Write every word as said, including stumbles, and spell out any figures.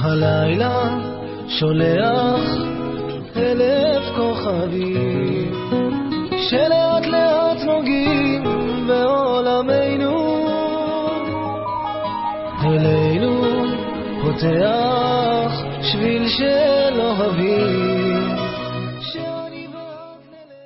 הלילה שולח אלף כוכבים שלאט לאט נוגעים בעולמנו, אלינו פותח שביל של אוהבים